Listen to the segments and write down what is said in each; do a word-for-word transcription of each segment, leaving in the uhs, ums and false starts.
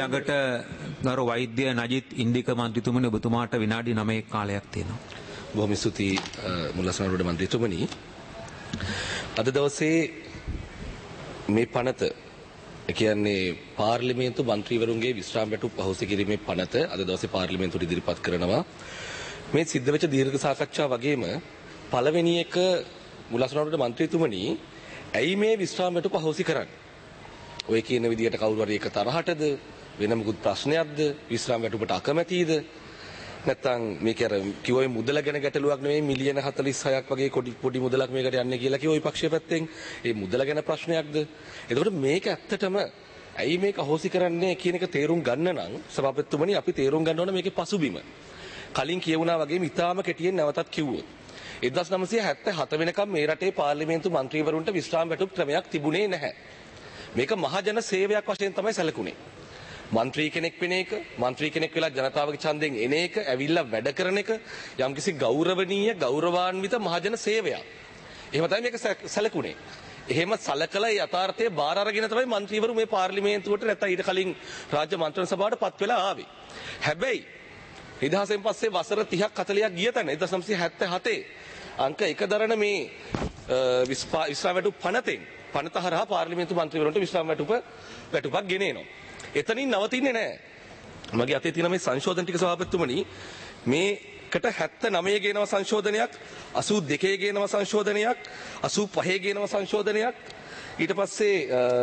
ඊළඟට ගරු වෛද්‍ය නජිත් ඉන්දික මන්ත්‍රීතුමනි ඔබතුමාට විනාඩි නවයක කාලයක් තියෙනවා. බොහොම ස්තුතියි මුල්ලසනරුඩ මන්ත්‍රීතුමනි. අද දවසේ මේ පනත කියන්නේ පාර්ලිමේන්තු මන්ත්‍රීවරුන්ගේ විශ්‍රාම වැටුප් අහෝසි කිරීමේ පනත අද දවසේ පාර්ලිමේන්තුවට ඉදිරිපත් කරනවා. මේ සිද්ධ වෙච්ච දීර්ඝ සාකච්ඡා වගේම පළවෙනි එක මුල්ලසනරුඩ මන්ත්‍රීතුමනි ඇයි මේ විශ්‍රාම වැටුප අහෝසි කරන්නේ? ඔය කියන විදිහට කවුරු හරි එක තරහටද වෙන මොකුත් ප්‍රශ්නයක්ද විශ්‍රාම වැටුපට අකමැතිද නැත්නම් මේක අර කිව්වේ මුදල ගැන ගැටලුවක් නෙවෙයි මිලියන හතළිස් හයක් වගේ පොඩි පොඩි මුදලක් මේකට යන්නේ කියලා කිව්ව ওই පක්ෂයේ පැත්තෙන් ඒ මුදල ගැන ප්‍රශ්නයක්ද එතකොට මේක ඇත්තටම ඇයි මේක අහෝසි කරන්නේ කියන එක තේරුම් ගන්න නම් සභාපතිතුමනි අපි තේරුම් ගන්න ඕන මේකේ පසුබිම කලින් කියවුණා වගේ ඉතාම කෙටියෙන් නැවතත් කිව්වොත් එක්දහස් නවසිය හැත්තෑ හත වෙනකම් මේ රටේ පාර්ලිමේන්තු මන්ත්‍රීවරුන්ට විශ්‍රාම වැටුප් ක්‍රමයක් තිබුණේ නැහැ. මේක මහජන සේවයක් වශයෙන් තමයි සැලකුණේ. මන්ත්‍රී කෙනෙක් වෙන එක, මන්ත්‍රී කෙනෙක් වෙලා ජනතාවගේ ඡන්දයෙන් එන එක, ඇවිල්ලා වැඩ කරන එක යම්කිසි ගෞරවණීය, ගෞරවාන්විත මහජන සේවයක්. එහෙම තමයි මේක සැලකුණේ. එහෙම සැලකලා යථාර්ථයේ බාර අරගෙන තමයි මන්ත්‍රීවරු මේ පාර්ලිමේන්තුවට නැත්නම් ඊට කලින් රාජ්‍ය මන්ත්‍රණ සභාවට පත් වෙලා ආවේ. හැබැයි නිදහසෙන් පස්සේ වසර තිහක් හතළිහක් ගිය තැන එක්දහස් නවසිය හැත්තෑ හතේ අංක එක දරන මේ විශ්‍රාම වැටුප් පනතෙන් පනත හරහා පාර්ලිමේන්තු මන්ත්‍රීවරුන්ට විශ්‍රාම වැටුප වැටුපක් ගෙනෙනවා. එතනින් නවතින්නේ නැහැ. මගේ අතේ තියෙන මේ සංශෝධන ටික සභාපතිතුමනි මේකට හැත්තෑ නවය ගේනවා සංශෝධනයක්, අසූ දෙකේ ගේනවා සංශෝධනයක්, අසූ පහේ ගේනවා සංශෝධනයක්, ඊට පස්සේ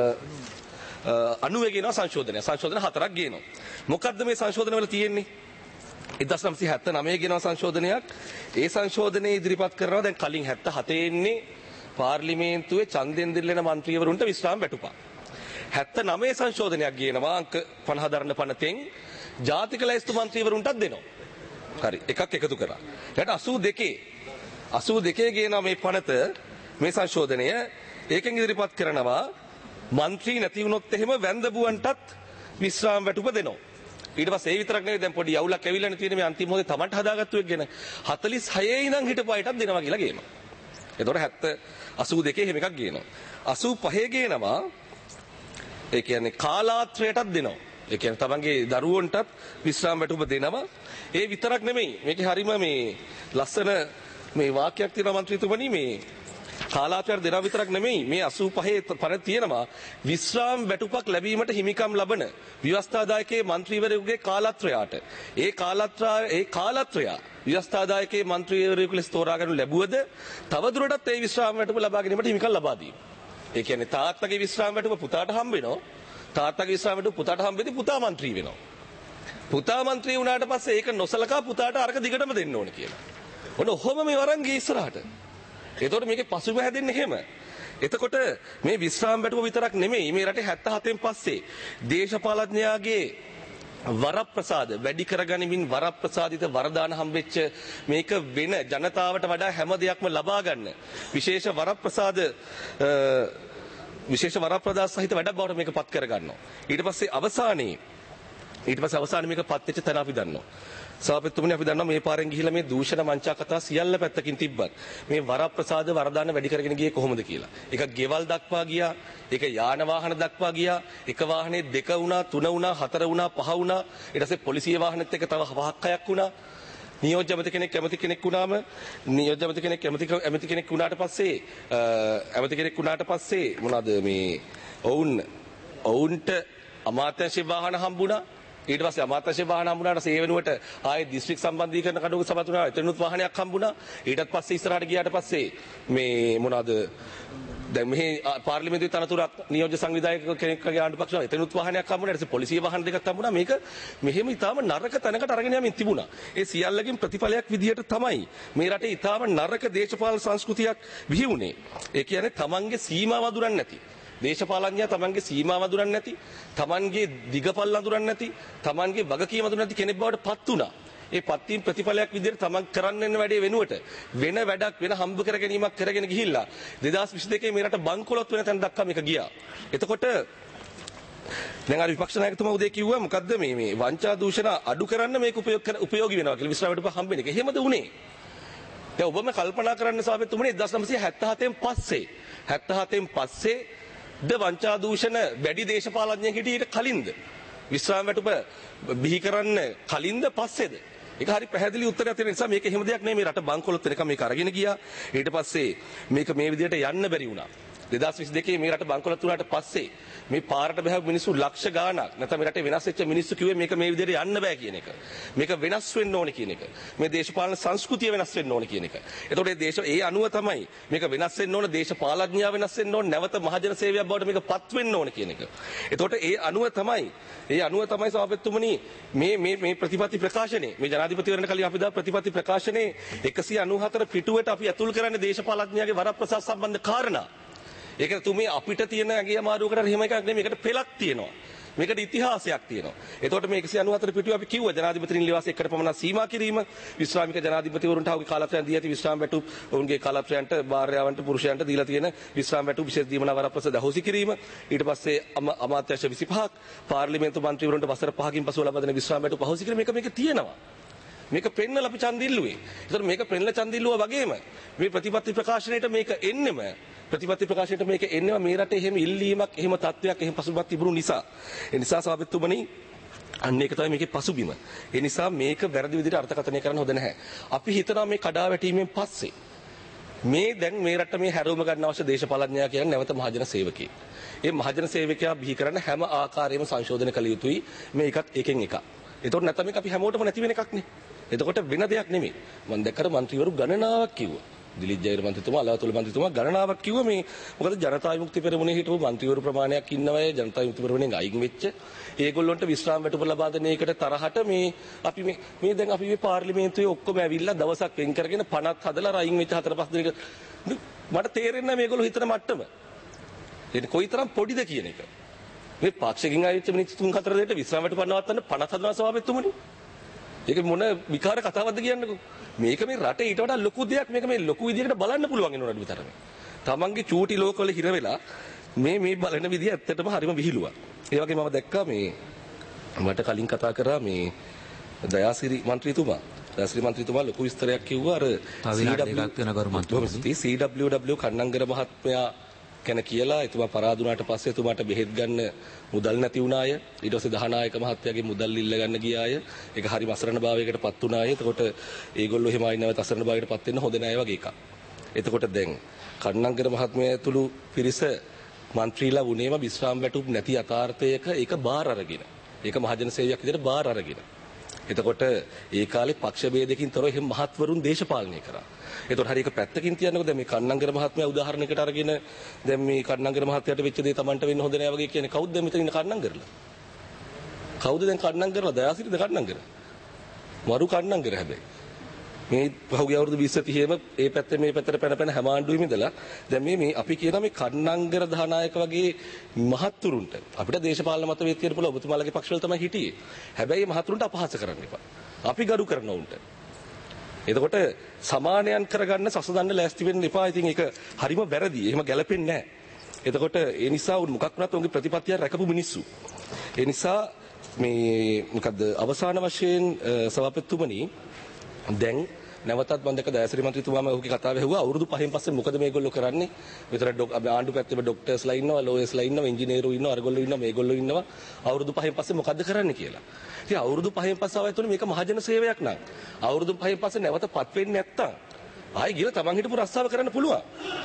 අනූවේ ගේනවා සංශෝධනයක්. සංශෝධන හතරක් ගේනවා. මොකද්ද මේ සංශෝධන වල තියෙන්නේ? එක්දහස් නවසිය හැත්තෑ නවය ගේනවා සංශෝධනයක්. ඒ සංශෝධනයේ ඉදිරිපත් කරනවා දැන් කලින් හැත්තෑ හතේ ඉන්නේ පාර්ලිමේන්තුවේ ඡන්දෙන් දිල්ලෙන മന്ത്രിවරුන්ට විශ්‍රාම වැටුපක්. හැත්තෑ නවය සංශෝධනයක් ගේනවා අංක පනහ දරන පනතෙන් ජාතික ලැයිස්තු മന്ത്രിවරුන්ටත් දෙනවා. හරි එකක් එකතු කරා. ඊට අසූ දෙකේ අසූ දෙකේ ගේනවා මේ පනත මේ සංශෝධනය ඒකෙන් ඉදිරිපත් කරනවා മന്ത്രി නැති වුණොත් එහෙම වැන්දබුවන්ටත් විශ්‍රාම වැටුප දෙනවා. ඊට පස්සේ ඒ විතරක් නෙවෙයි දැන් පොඩි යවුලක් ඇවිල්ලානේ තියෙන මේ අන්තිම මොහොතේ Tamanට හදාගත්තු එක ගැන හතළිස් හයේ ඉඳන් හිටපු අයටත් දෙනවා කියලා ගේනවා. එතකොට හැත්තෑ අසූ දෙකේ එහෙම එකක් ගේනවා. අසූ පහේ ගේනවා ඒ කියන්නේ කාලාත්‍රයටත් දෙනවා. ඒ කියන්නේ තමන්ගේ දරුවන්ටත් විශ්‍රාම වැටුප දෙනවා. ඒ විතරක් නෙමෙයි. මේකේ හරීම මේ ලස්සන මේ වාක්‍යයක් තියෙනවා මන්ත්‍රීතුමනි මේ කාලාත්‍රයට දෙනවා විතරක් නෙමෙයි මේ අසූ පහේ පරිදි තියෙනවා විශ්‍රාම වැටුපක් ලැබීමට හිමිකම් ලබන ව්‍යවස්ථාදායකයේ മന്ത്രിවරයෙකුගේ කාලත්‍රයාට ඒ කාලත්‍රා ඒ කාලත්‍රය ව්‍යවස්ථාදායකයේ മന്ത്രിවරයෙකු ලෙස තෝරා ගන්නු ලැබුවද තවදුරටත් ඒ විශ්‍රාම වැටුප ලබා ගැනීමට හිමිකම් ලබා දීම. ඒ කියන්නේ තාත්තගේ විශ්‍රාම වැටුප පුතාට හම්බ වෙනවා. තාත්තගේ විශ්‍රාම වැටුප පුතාට හම්බ වෙද්දී පුතා മന്ത്രി වෙනවා. පුතා മന്ത്രി වුණාට පස්සේ ඒක නොසලකා පුතාට අරක දිගටම දෙන්න ඕන කියලා. ඔන්න ඔහොම මේ වරන් ගියේ ඉස්සරහට. එතකොට මේකේ පසුබිම හැදෙන්නේ එහෙම. එතකොට මේ විශ්‍රාම වැටුප විතරක් නෙමෙයි මේ රටේ හැත්තෑ හතෙන් පස්සේ දේශපාලඥයාගේ වරප්‍රසාද වැඩි කරගනිමින් වරප්‍රසාදිත වරදාන හම්බෙච්ච මේක වෙන ජනතාවට වඩා හැම දෙයක්ම ලබා ගන්න විශේෂ වරප්‍රසාද විශේෂ වරප්‍රසාද සහිත වැඩක් බවට මේක පත් කරගන්නවා. ඊට පස්සේ අවසානයේ ඊට පස්සේ අවසානයේ මේක පත් වෙච්ච තැන අපි දන්නවා. සභාපතිතුමනි අපි දන්නවා මේ පාරෙන් ගිහිල්ලා මේ දූෂණ මංචා කතා සියල්ල පැත්තකින් තිබ්බත් මේ වරප්‍රසාද වරදාන වැඩි කරගෙන ගියේ කොහොමද කියලා. ඒක ගෙවල් දක්වා ගියා, ඒක යාන වාහන දක්වා ගියා, එක වාහනේ දෙක වුණා, තුන වුණා, හතර වුණා, පහ වුණා. ඊට පස්සේ පොලිසිය වාහනෙත් එක්ක තව පහක් හයක් වුණා. නියෝජ්‍ය ඇමති කෙනෙක් ඇමති කෙනෙක් වුණාම නියෝජ්‍ය ඇමති කෙනෙක් ඇමති ඇමති කෙනෙක් වුණාට පස්සේ ඇමති කෙනෙක් වුණාට පස්සේ මොනවාද මේ ඔවුන් ඔවුන්ට අමාත්‍යාංශ වාහන හම්බුණා. ඊට පස්සේ අමාත්‍යාංශ වාහන හම්බුණාට ඒ වෙනුවට ආයේ දිස්ත්‍රික් සම්බන්ධීකරණ කඩුවක සභාතුණා එතනොත් වාහනයක් හම්බුණා. ඊටත් පස්සේ ඉස්සරහට ගියාට පස්සේ මේ මොනවාද දැන් මෙහි පාර්ලිමේන්තුවේ තනතුරක් නියෝජ්‍ය සංවිධායක කෙනෙක්ගේ ආණ්ඩු පක්ෂව එතනොත් වාහනයක් හම්බුණා. ඊට පස්සේ පොලිසිය වාහන දෙකක් හම්බුණා. මේක මෙහෙම ඊටාම නරක තැනකට අරගෙන යමින් තිබුණා. ඒ සියල්ලකින් ප්‍රතිඵලයක් විදියට තමයි මේ රටේ ඊටාම නරක දේශපාලන සංස්කෘතියක් විහි වුණේ. ඒ කියන්නේ තමන්ගේ සීමාව අඳුරන්නේ නැති දේශපාලඥයා තමන්ගේ සීමාව අඳුරන්නේ නැති, තමන්ගේ දිගපල්ල අඳුරන්නේ නැති, තමන්ගේ වගකීම අඳුරන්නේ නැති කෙනෙක් බවට පත් වුණා. ඒ පත් වීම ප්‍රතිඵලයක් විදිහට තමන් කරන්න යන වැඩේ වෙනුවට වෙන වැඩක් වෙන හම්බ කර ගැනීමක් කරගෙන ගිහිල්ලා දෙදාස් විසි දෙකේ මේ රට බංකොලොත් වෙන තැන දක්වා මේක ගියා. එතකොට දැන් අර විපක්ෂ ናයකතුමා උදේ කිව්වා මොකද්ද මේ මේ වංචා දූෂණ අඩු කරන්න මේක උපයෝග කර උපයෝගී වෙනවා කියලා විශ්‍රාම වැටුප හම්බෙන එක. එහෙමද උනේ? දැන් ඔබම කල්පනා කරන්න සභාපතිතුමනි එක්දහස් නවසිය හැත්තෑ හතෙන් පස්සේ හැත්තෑ හතෙන් පස්සේ ද වංචා දූෂණ වැඩි දේශපාලඥයෙක් හිටියේ ඊට කලින්ද? විශ්‍රාම වැටුප බිහි කරන්න කලින්ද පස්සේද? ඒක හරි පැහැදිලි උත්තරයක් තියෙන නිසා මේක එහෙම දෙයක් නෙමෙයි. මේ රට බංකොලොත් වෙනකම් මේක අරගෙන ගියා. ඊට පස්සේ මේක මේ විදිහට යන්න බැරි වුණා. දෙදාස් විසි දෙකේ මේ රට බංකොලොත් වුණාට පස්සේ මේ පාරට බහැව මිනිස්සු ලක්ෂ ගාණක් නැත්නම් මේ රටේ වෙනස් වෙච්ච මිනිස්සු කිව්වේ මේක මේ විදිහට යන්න බෑ කියන එක. මේක වෙනස් වෙන්න ඕනේ කියන එක. මේ දේශපාලන සංස්කෘතිය වෙනස් වෙන්න ඕනේ කියන එක. එතකොට මේ දේශ ඒ අනුව තමයි මේක වෙනස් වෙන්න ඕනේ, දේශපාලඥයා වෙනස් වෙන්න ඕනේ, නැවත මහජන සේවයක් බවට මේක පත් වෙන්න ඕනේ කියන එක. එතකොට ඒ අනුව තමයි ඒ අනුව තමයි සභාපතිතුමනි මේ මේ මේ ප්‍රතිපත්ති ප්‍රකාශනයේ මේ ජනාධිපතිවරණ කලින් අපි දා ප්‍රතිපත්ති ප්‍රකාශනයේ එකසිය අනූහතර පිටුවට අපි ඇතුල් කරන්නේ දේශපාලඥයාගේ වරප්‍රසාද සම්බන්ධ කාරණා. ඒක තුමේ අපිට තියෙන ඇඟේ අමාරුවකට එහෙම එකක් නෙමෙයි. මේකට පෙළක් තියෙනවා. මේකට ඉතිහාසයක් තියෙනවා. එතකොට මේ එකසිය අනූහතර පිටුවේ අපි කිව්වා ජනාධිපතිනින් නිවාස එකට පමණ සීමා කිරීම, විශ්‍රාමික ජනාධිපතිවරුන්ට අවුගේ කාලත්‍රයන් දී ඇති විශ්‍රාම වැටුප් ඔවුන්ගේ කාලත්‍රයන්ට භාර්යාවන්ට පුරුෂයන්ට දීලා තියෙන විශ්‍රාම වැටුප් විශේෂ දීමන වරප්‍රසාද අහෝසි කිරීම, ඊට පස්සේ අමාත්‍යාංශ විසිපහක් පාර්ලිමේන්තු මන්ත්‍රීවරුන්ට වසර පහකින් පසුව ලබා දෙන විශ්‍රාම වැටුප් අහෝසි කිරීම මේක මේක තියෙනවා. මේක පෙන්නලා අපි ඡන්ද ඉල්ලුවේ. ඒතර මේක පෙන්නලා ඡන්ද ඉල්ලුවා වගේම මේ ප්‍රතිපත්ති ප්‍රකාශනයේට මේක එන්නෙම ප්‍රතිපත්ති ප්‍රකාශනයට මේක එන්නෙම මේ රටේ එහෙම ඉල්ලීමක් එහෙම තත්වයක් එහෙම පසුබිමක් තිබුණු නිසා. ඒ නිසා සභාපතිතුමනි අන්න ඒක තමයි මේකේ පසුබිම. ඒ නිසා මේක වැරදි විදිහට අර්ථකථනය කරන්න හොඳ නැහැ. අපි හිතනවා මේ කඩා වැටීමෙන් පස්සේ මේ දැන් මේ රට මේ හැරවුම ගන්න අවශ්‍ය දේශපාලඥයා කියන්නේ නැවත මහජන සේවකයෙක්. ඒ මහජන සේවකයා බිහි කරන හැම ආකාරයෙන්ම සංශෝධන කළ යුතුයි. මේ එකත් එකෙන් එක. ඒතකොට නැත්නම් මේක අපි හැමෝටම නැති වෙන එකක් නේ. එතකොට වෙන දෙයක් නෙමෙයි. මම දැක්කට മന്ത്രിවරු ගණනාවක් කිව්වා. දිලිත් ජයවර්ධන මන්ත්‍රීතුමා, අලවතුල මන්ත්‍රීතුමා ගණනාවක් කිව්වා මේ මොකද ජනතා විමුක්ති පෙරමුණේ හිටපු මන්ත්‍රීවරු ප්‍රමාණයක් ඉන්නවය ජනතා විමුක්ති පෙරමුණෙන් අයින් වෙච්ච. ඒගොල්ලොන්ට විශ්‍රාම වැටුප ලබා දෙන එකට තරහට මේ අපි මේ මේ දැන් අපි මේ පාර්ලිමේන්තුවේ ඔක්කොම ඇවිල්ලා දවසක් වෙන් කරගෙන පනත් හදලා අයින් වෙච්ච හතර පහ දෙනෙක් මට තේරෙන්නේ නැහැ මේගොල්ලෝ හිතන මට්ටම. ඒක කොයිතරම් පොඩිද කියන එක. මේ පාක්ෂිකින් ආවිච්ච මිනිස්සු තුන් හතර දෙනෙක්ට විශ්‍රාම වැටුප පනවත්තන්න පනත් හදනවා සභාපතිතුමනි. ඒක මොන විකාර කතාවක්ද කියන්නකෝ. මේක මේ රටේ ඊට වඩා ලොකු දෙයක්. මේක මේ ලොකු විදිහකට බලන්න පුළුවන් වෙනවලු විතරම. තමන්ගේ චූටි ලෝකවල හිර වෙලා මේ මේ බලන විදිහ ඇත්තටම හරිම විහිළුවක්. ඒ වගේ මම දැක්කා මේ මට කලින් කතා කරා මේ දයාසිරි මන්ත්‍රීතුමා. දයාසිරි මන්ත්‍රීතුමා ලොකු විස්තරයක් කිව්වා අර සී ඩබ්ලිව් ඩබ්ලිව් කන්නංගර මහත්මයා ගැන කියලා. එතුමා පරාදුනාට පස්සේ එතුමාට බෙහෙත් ගන්න මුදල් නැති වුණාය. ඊට පස්සේ දහනායක මහත්තයාගේ මුදල් ඉල්ල ගන්න ගියාය. ඒක හරිම අසරණ භාවයකට පත් වුණාය. එතකොට ඒගොල්ලෝ එහෙම ආයි නැවත අසරණ භාවයකට පත් වෙන්න හොඳ නෑ වගේ එකක්. එතකොට දැන් කන්නංගර මහත්මයා ඇතුළු පිරිස മന്ത്രിලා වුණේම විශ්‍රාම වැටුප් නැති යථාර්ථයක ඒක බාර අරගෙන. ඒක මහජන සේවයක් විදිහට බාර අරගෙන. එතකොට ඒ කාලේ පක්ෂ ભેදකින් තොරව එහෙම මහත්වරුන් දේශපාලනය කරා. එතකොට හරි එක පැත්තකින් තියන්නකෝ දැන් මේ කන්නංගර මහත්මයා උදාහරණයකට අරගෙන දැන් මේ කන්නංගර මහත්තයාට වෙච්ච දේ Tamanට වෙන්න හොඳ නෑ වගේ කියන්නේ කවුද දැන් මෙතන ඉන්න කන්නංගරලා? කවුද දැන් කන්නංගරලා? දයාසිරිද කන්නංගර? මරු කන්නංගර හැබැයි. මේ පහුගිය අවුරුදු විස්ස තිහේම ඒ පැත්තේ මේ පැත්තට පැන පැන හැම ආණ්ඩුවෙම ඉඳලා දැන් මේ මේ අපි කියන මේ කන්නංගර දහනායක වගේ මහත්තුරුන්ට අපිට දේශපාලන මත වේත් තියෙන පුළුවන් ඔබතුමාලගේ පක්ෂවල තමයි හිටියේ. හැබැයි මහත්තුරුන්ට අපහාස කරන්න එපා. අපි ගරු කරන උන්ට. එතකොට සමානයන් කරගන්න සසඳන්න ලෑස්ති වෙන්න එපා. ඉතින් ඒක හරිම වැරදි. එහෙම ගැලපෙන්නේ නැහැ. එතකොට ඒ නිසා උන් මොකක් වුණත් උන්ගේ ප්‍රතිපත්තිය රැකපු මිනිස්සු. ඒ නිසා මේ මොකද්ද අවසාන වශයෙන් සභාපතිතුමනි දැන් නැවතත් මම දැක්ක දයාසිරි මන්ත්‍රීතුමාම ඔහුගේ කතාව ඇහුවා අවුරුදු පහෙන් පස්සේ මොකද මේගොල්ලෝ කරන්නේ? විතර ආණ්ඩු පැත්තේ ડોක්ටර්ස්ලා ඉන්නවා, ලෝයර්ස්ලා ඉන්නවා, ඉංජිනේරු ඉන්නවා, අරගොල්ලෝ ඉන්නවා, මේගොල්ලෝ ඉන්නවා. අවුරුදු පහෙන් පස්සේ මොකද්ද කරන්න කියලා. ඉතින් අවුරුදු පහෙන් පස්සේ ආවයිතුනේ මේක මහජන සේවයක් නං. අවුරුදු පහෙන් පස්සේ නැවතපත් වෙන්නේ නැත්තම් ආයි ගිහලා තමන් හිටපු රස්සාව කරන්න පුළුවන්.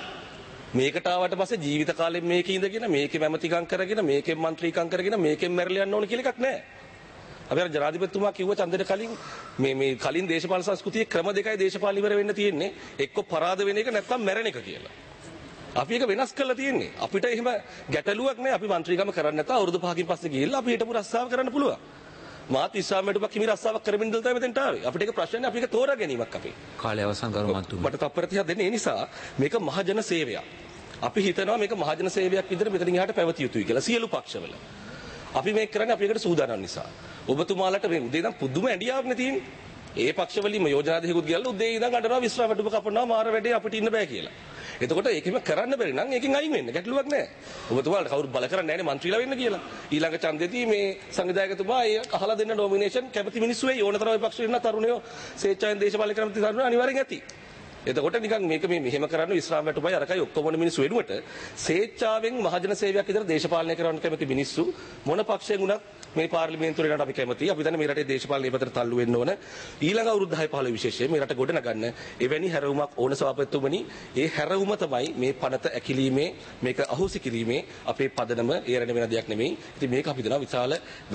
මේකට ආවට පස්සේ ජීවිත කාලෙම මේකේ ඉඳගෙන මේකේ මැමතිකම් කරගෙන මේකෙන් മന്ത്രിකම් කරගෙන මේකෙන් මැරලා යන්න ඕන කියලා එකක් නැහැ. අපි අර ජනාධිපතිතුමා කිව්ව ඡන්දෙට කලින් මේ මේ කලින් දේශපාලන සංස්කෘතියේ ක්‍රම දෙකයි දේශපාලන ඉවර වෙන්න තියෙන්නේ. එක්ක පරාද වෙන එක නැත්නම් මැරෙන එක කියලා. අපි ඒක වෙනස් කරලා තියෙන්නේ. අපිට එහෙම ගැටලුවක් නැහැ. අපි മന്ത്രിකම කරන්නේ නැත්නම් අවුරුදු පහකින් පස්සේ ගිහිල්ලා අපි හිටපු රස්සාව කරන්න පුළුවන්. මාත් ඉස්ලාම් වැටුපක් හිමි රස්සාවක් කරමින් ඉඳලා තමයි මෙතෙන්ට ආවේ. අපිට ඒක ප්‍රශ්නයක් අපි ඒක තෝරා ගැනීමක් අපේ. කාලය අවසන් කරු මන්තුමනි. මට තප්පර තිහක් දෙන්නේ. ඒ නිසා මේක මහජන සේවයක්. අපි හිතනවා මේක මහජන සේවයක් විදිහට මෙතනින් එහාට පැවතිය යුතුයි කියලා සියලු පක්ෂවල. අපි මේක කරන්නේ අපි එකට සූදානම් නිසා. ඔබතුමාලට මේ උදේ ඉඳන් පුදුම ඇඬියාවක් නේ තියෙන්නේ. ඒ පක්ෂවලින්ම යෝජනා දෙකකුත් ගියලා උදේ ඉඳන් අඬනවා විශ්‍රාම වැටුප කපනවා මාර වැඩේ අපිට ඉන්න බෑ කියලා. එතකොට ඒකෙම කරන්න බැරි නම් ඒකෙන් අයින් වෙන්න ගැටලුවක් නැහැ. ඔබතුමාලට කවුරුත් බල කරන්නේ නැහැ නේ മന്ത്രിලා වෙන්න කියලා. ඊළඟ ඡන්දෙදී මේ සංවිධායකතුමා ඒ අහලා දෙන්න නොමිනේෂන් කැමති මිනිස්සු වෙයි ඕනතරම් ඔය පක්ෂේ ඉන්න තරුණයෝ ස්වේච්ඡාවෙන් දේශපාලන කැමති තරුණයෝ අනිවාර්යෙන් ඇති. එතකොට නිකන් මේක මේ මෙහෙම කරන්න විශ්‍රාම වැටුපයි අරකයි ඔක්කොම මිනිස්සු වෙනුවට ස්වේච්ඡාවෙන් මහජන සේවයක් විතර දේශපාලනය කරන්න කැමති මිනිස්සු මොන පක්ෂයෙන් වුණත් මේ පාර්ලිමේන්තුවේ රට අපි කැමතියි. අපි දන්නේ මේ රටේ දේශපාලන ඉපතට තල්ලු වෙන්න ඕන. ඊළඟ අවුරුදු දහය පහළොව විශේෂයෙන් මේ රට ගොඩ නගන්න එවැනි හැරවුමක් ඕන සභාපතිතුමනි. ඒ හැරවුම තමයි මේ පනත ඇකිලීමේ මේක අහෝසි කිරීමේ අපේ පදනම. ඒ රට වෙන දෙයක් නෙමෙයි. ඉතින් මේක අපි දන්නවා විශාල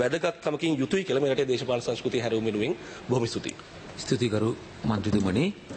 වැදගත්කමකින් යුතුයි කියලා මේ රටේ දේශපාලන සංස්කෘතිය හැරවුම වෙනුවෙන් බොහොම ස්තුතියි. ස්තුතියි කරු මන්ත්‍රීතුමනි.